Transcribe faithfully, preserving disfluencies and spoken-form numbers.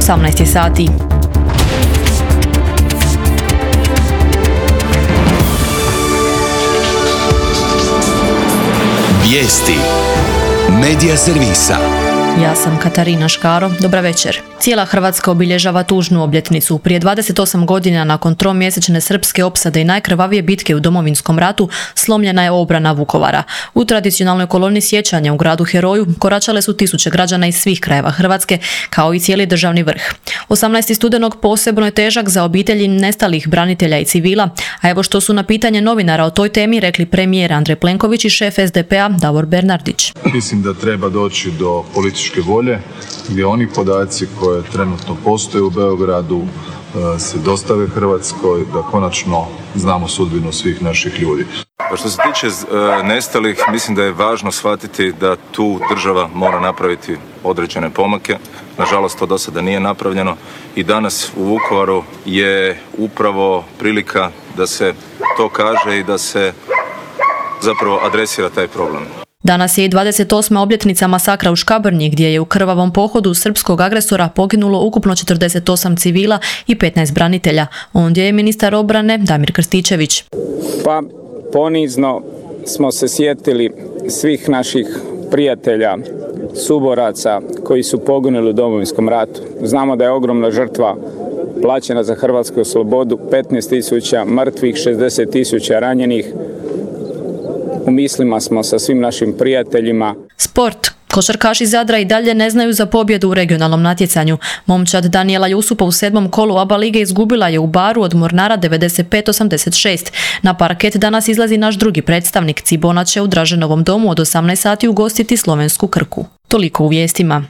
osamnaest sati. Vijesti Medija servisa. Ja sam Katarina Škaro, dobra večer. Cijela Hrvatska obilježava tužnu obljetnicu. Prije dvadeset osam godina nakon tromjesečne srpske opsade i najkrvavije bitke u Domovinskom ratu slomljena je obrana Vukovara. U tradicionalnoj koloni sjećanja u gradu Heroju koračale su tisuće građana iz svih krajeva Hrvatske, kao i cijeli državni vrh. osamnaesti studenog posebno je težak za obitelji nestalih branitelja i civila, a evo što su na pitanje novinara o toj temi rekli premijer Andrej Plenković i šef es de pe a Davor Bernardić. Mislim da treba doći do političke volje gdje oni podaci koje trenutno postoje u Beogradu se dostave Hrvatskoj, da konačno znamo sudbinu svih naših ljudi. Pa što se tiče nestalih, mislim da je važno shvatiti da tu država mora napraviti određene pomake. Nažalost, to do sada nije napravljeno i danas u Vukovaru je upravo prilika da se to kaže i da se zapravo adresira taj problem. Danas je i dvadeset osma obljetnica masakra u Škabrnji, gdje je u krvavom pohodu srpskog agresora poginulo ukupno četrdeset osam civila i petnaest branitelja. Ondje je ministar obrane Damir Krstičević. Pa ponizno smo se sjetili svih naših prijatelja, suboraca koji su poginuli u Domovinskom ratu. Znamo da je ogromna žrtva plaćena za hrvatsku slobodu, petnaest tisuća mrtvih, šezdeset tisuća ranjenih. U mislima smo sa svim našim prijateljima. Sport. Košarkaši Zadra i dalje ne znaju za pobjedu u regionalnom natjecanju. Momčad Danijela Jusupa u sedmom kolu A B A lige izgubila je u Baru od Mornara devedeset pet osamdeset šest. Na parket danas izlazi naš drugi predstavnik. Cibona će u Draženovom domu od osamnaest sati ugostiti slovensku Krku. Toliko u vijestima.